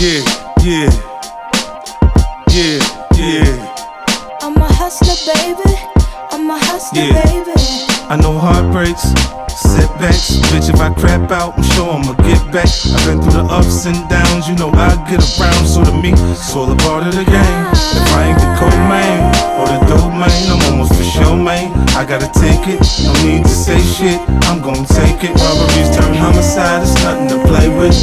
yeah, I'm a hustler, baby. I'm a hustler, baby. I know heartbreaks, setbacks. Bitch, if I crap out, I'm sure I'ma get back. I've been through the ups and downs, you know I get around. So to me, it's all a part of the game. If I ain't the co-main or the dope main, I'm almost for sure, man. I gotta take it, no need to say shit, I'm gon' take it. Robberies turn homicide, it's nothing to play with.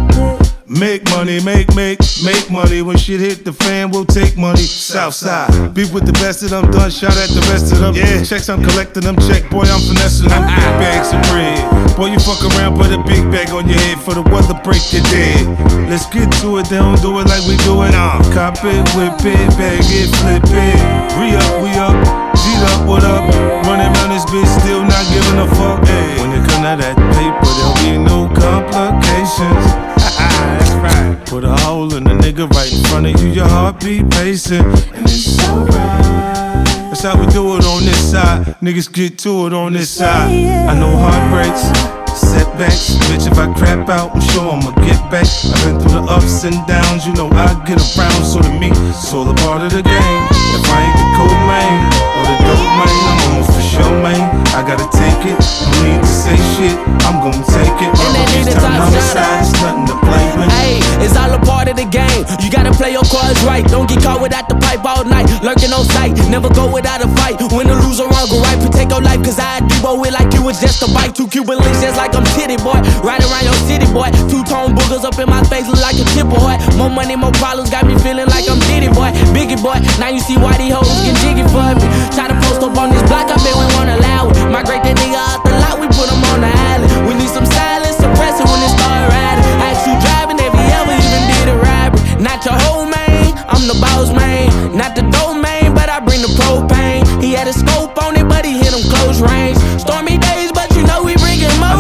Make money, make money. When shit hit the fan, we'll take money. Southside, beef with the best of them, done shot at the rest of them. Yeah, checks I'm collecting them, check, boy I'm finessing them. Big bags of bread, boy you fuck around, put a big bag on your head for the weather break your dead. Let's get to it, they don't do it like we do it. Cop it, whip it, bag it, flip it. We up, G'd up, what up? Running around this bitch, still not giving a fuck. Hey, when it come to that paper, there'll be no complications. That's right. Put a hole in the nigga right in front of you, your heartbeat pacing, and it's so right. That's how we do it on this side. Niggas get to it on this side. I know heartbreaks, setbacks. Bitch, if I crap out, I'm sure I'ma get back. I've been through the ups and downs, you know I get around. So to me, it's all a part of the game. If I ain't the co-main or the dope main, I'm almost for sure, man. I gotta take it, no need to say shit, I'm gon' take it. Robberies turn homicide, it's nothing to play with. Hey, it's all a part of the game. You gotta play your cards right. Don't get caught without the pipe all night. Lurking on sight, never go without a fight. Win or lose or wrong, go right, protect your life. Cause I debo it like you was just a bite. 2 Cuban links just like I'm titty boy. Right around your city boy. 2-tone boogers up in my face look like a chip boy. More money, more problems, got me feeling like I'm Diddy boy. Biggie boy, now you see why these hoes get jiggy for me. Try to post up on this block, I bet we won't allow it. Migrate that nigga out the lot, we put him on the island. We need some silence, suppress it when it start riding. Ask you driving, if he ever even did a robbery. Not your whole man, I'm the boss man. Not the domain, but I bring the propane. He had a scope on it, but he hit him close range. Stormy days, but you know we bringin' more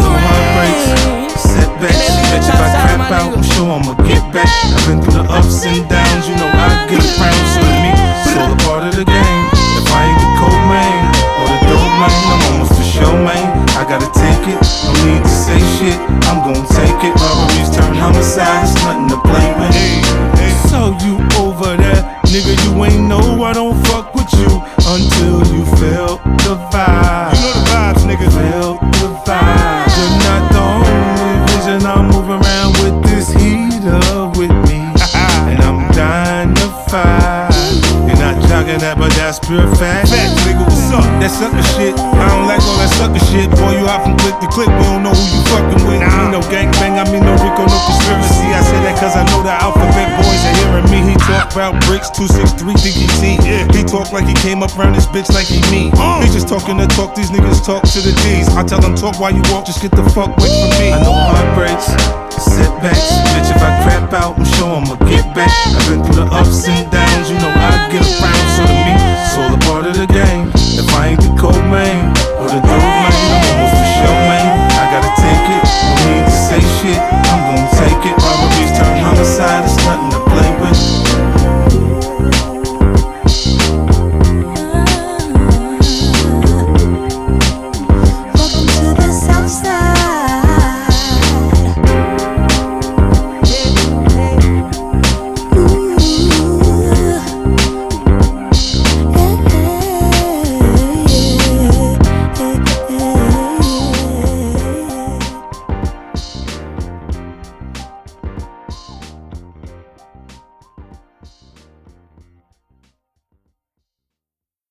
rain. Setbacks, bitch, if I crap out, I'm sure I'ma get back. I've been through the ups and downs, you know I get around. So to me, it's all a part of the game. If I ain't the co-main or the dope main, I'm almost for sure, man. I gotta take it, no need to say shit, I'm gon' take it. Robberies turn homicide, it's nothing to play with. Hey, so you over there, nigga, you ain't know I don't fuck with you until you felt the vibe. You know the vibes, nigga. Felt the vibe. You're not the only vision, I'm moving around with this heater with me, and I'm dying to fight. You're not jogging that, but that's pure fact. Fact, nigga, what's up? That sucker shit, I don't like all that sucker shit. Boy, you out from click to click, we don't know who you fucking with. I mean no gangbang, I mean no Rico, no conspiracy. I say that cause I know the alphabet boys are hearing me. He talk about bricks, 263 DGT. Yeah, he talk like he came up around this bitch like he me. He just talking the talk, these niggas talk to the D's. I tell them talk while you walk, just get the fuck away from me. I know heartbreaks, setbacks. Bitch, if I crap out, I'm sure I'ma get back. I've been through the ups and downs.